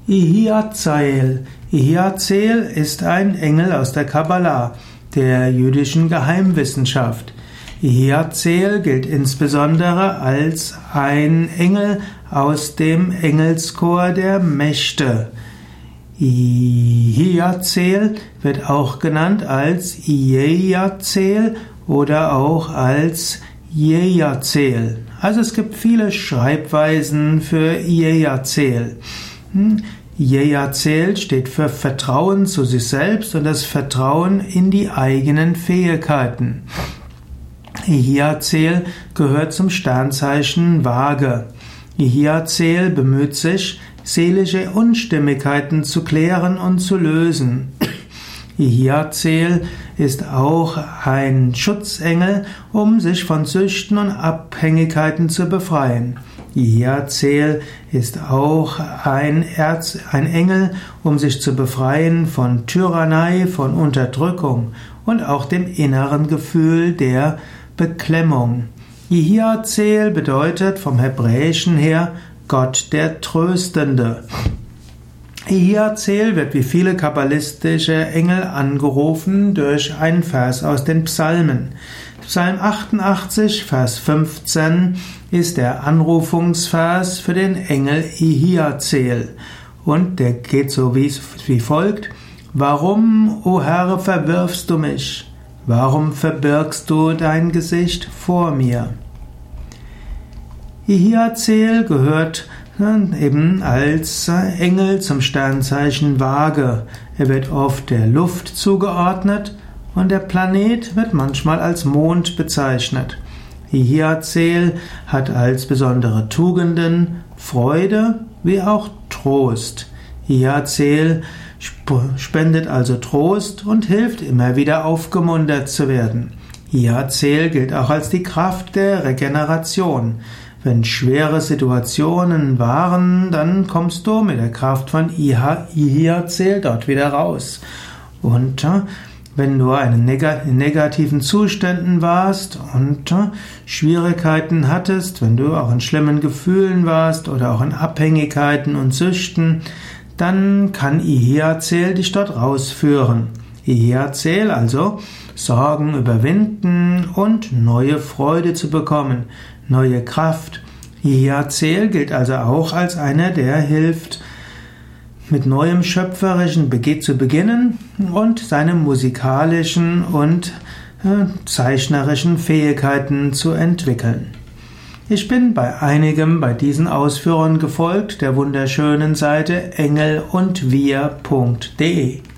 Jehiazeil. Jehiazeil ist ein Engel aus der Kabbala, der jüdischen Geheimwissenschaft. Jehiazeil gilt insbesondere als ein Engel aus dem Engelschor der Mächte. Jehiazeil wird auch genannt als Jehiazeil oder auch als Jehiazeil. Also es gibt viele Schreibweisen für Jehiazeil. Jehiazeil steht für Vertrauen zu sich selbst und das Vertrauen in die eigenen Fähigkeiten. Jehiazeil gehört zum Sternzeichen Waage. Jehiazeil bemüht sich, seelische Unstimmigkeiten zu klären und zu lösen. Jehiazeil ist auch ein Schutzengel, um sich von Süchten und Abhängigkeiten zu befreien. Jehiazeil ist auch ein Engel, um sich zu befreien von Tyrannei, von Unterdrückung und auch dem inneren Gefühl der Beklemmung. Jehiazeil bedeutet vom Hebräischen her Gott der Tröstende. Jehiazeil wird wie viele kabbalistische Engel angerufen durch einen Vers aus den Psalmen. Psalm 88, Vers 15 ist der Anrufungsvers für den Engel Jehiazeil. Und der geht so wie folgt: Warum, o Herr, verwirfst du mich? Warum verbirgst du dein Gesicht vor mir? Jehiazeil gehört eben als Engel zum Sternzeichen Waage. Er wird oft der Luft zugeordnet und der Planet wird manchmal als Mond bezeichnet. Jehiazeil hat als besondere Tugenden Freude wie auch Trost. Jehiazeil spendet also Trost und hilft immer wieder aufgemuntert zu werden. Jehiazeil gilt auch als die Kraft der Regeneration. Wenn schwere Situationen waren, dann kommst du mit der Kraft von Jehiazeil dort wieder raus. Und wenn du in negativen Zuständen warst und Schwierigkeiten hattest, wenn du auch in schlimmen Gefühlen warst oder auch in Abhängigkeiten und Süchten, dann kann Jehiazeil dich dort rausführen. Jehiazeil also Sorgen überwinden und neue Freude zu bekommen, neue Kraft. Jehiazeil gilt also auch als einer, der hilft, mit neuem Schöpferischen zu beginnen und seine musikalischen und zeichnerischen Fähigkeiten zu entwickeln. Ich bin bei einigem bei diesen Ausführungen gefolgt, der wunderschönen Seite engelundwir.de.